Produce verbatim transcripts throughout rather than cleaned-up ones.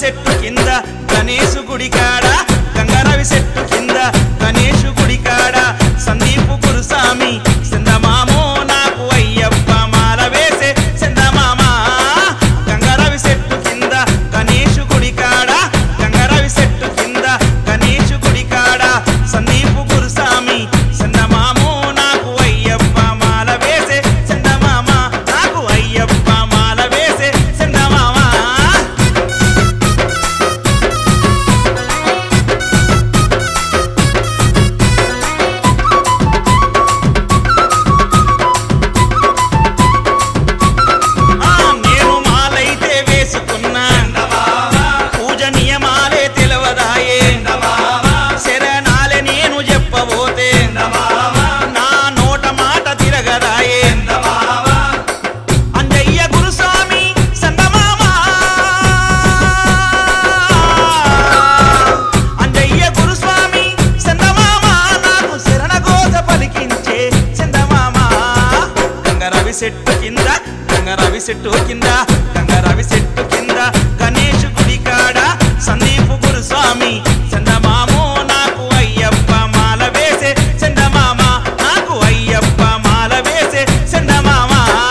చెట్టు కింద గణేశు గుడి కాడ గంగరవి చెట్టు కింద గణేశు గుడి కాడ సందీపు గురుస్వామి చందమామో నాకు అయ్యప్ప మాల వేసే చందమామ గంగరవి చెట్టు కింద గణేశు గుడి కాడ గంగరవి చెట్టు కింద గణేశు గుడి కాడ సందీపు గురుస్వామి చందమామో నాకు అయ్యప్ప మాల వేసే చందమామ నాకు అయ్యప్ప మాల వేసే చందమామ చెట్టు కింద గంగరవి చెట్టు కింద గంగరవి చెట్టు కింద గణేశు గుడి కాడ సందీపు గురుస్వామి చందమామో నాకు అయ్యప్ప మాల వేసే చందమామ నాకు అయ్యప్ప మాల వేసే చందమామ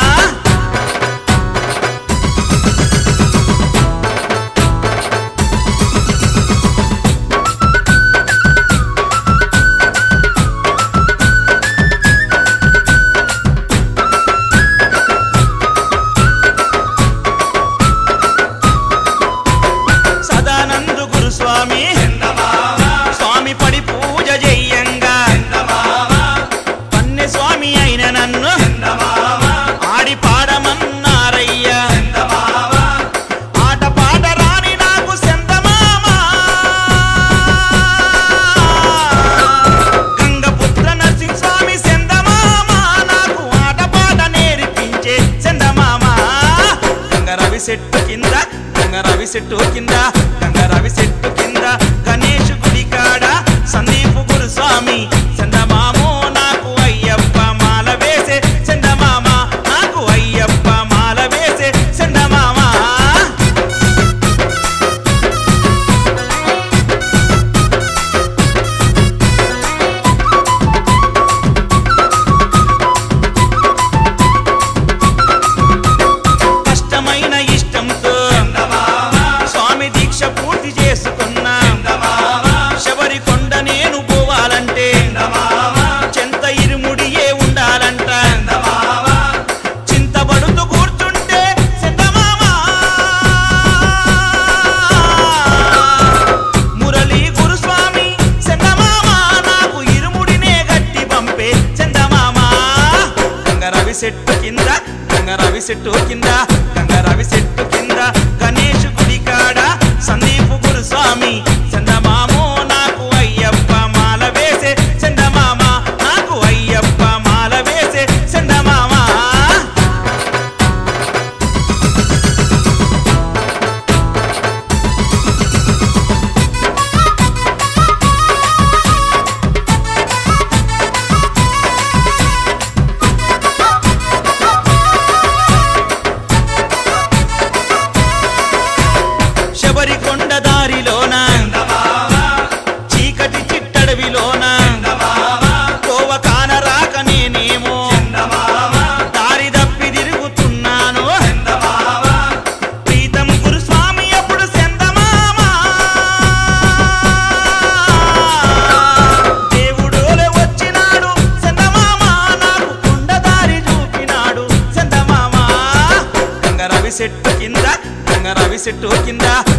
స్వామి స్వామి పడి పూజ చెయ్యంగా పన్నె స్వామి అయిన నన్ను ఆడి పాడమన్నారయ్యా ఆట పాట రాని నాకు చందమామ గంగపుత్ర నరసింహ స్వామి చందమామ నాకు ఆట పాట నేర్పించే చందమామ గంగరవి చెట్టు కింద గంగరవి చెట్టు కింద గంగరవి చెట్టు కింద గణేశు గుడి కాడ సందీపు గురుస్వామి చందమామో నాకు అయ్యప్ప మాల వేసే చందమామ నాకు అయ్యప్ప మాల వేసే చందమామ కష్టమైన ఇష్టంతో స్వామి దీక్ష పూర్తి చేసుకున్నా శబరి కొండ నేను పోవాలంటే చెంత ఇరుముడియే ఉండాలంట చింతబడుతూ కూర్చుంటే చందమామ మురళీ గురుస్వామి చందమామ నాకు ఇరుముడినే గట్టి పంపే చందమామ గంగరవి చెట్టు కింద గంగరవి చెట్టు కింద గంగరవి చెట్టు కింద గణేశు గుడి కాడ సందీపు గురుస్వామి చందమామో నాకు అయ్యప్ప మాల వేసే చందమామ నాకు అయ్యప్ప మాల వేసే చందమామ శబరి కొండ దారిలోన చీకటి చిట్టడవిలోన కోవ కానరాక నేనేమో దారి తప్పి తిరుగుతున్నాను ప్రీతం గురుస్వామి అప్పుడు చందమామ దేవుడోలే వచ్చినాడు చందమామ నాకు కొండ దారి చూపినాడు చందమామ గంగరవి చెట్టు కింద గంగరవి చెట్టు కింద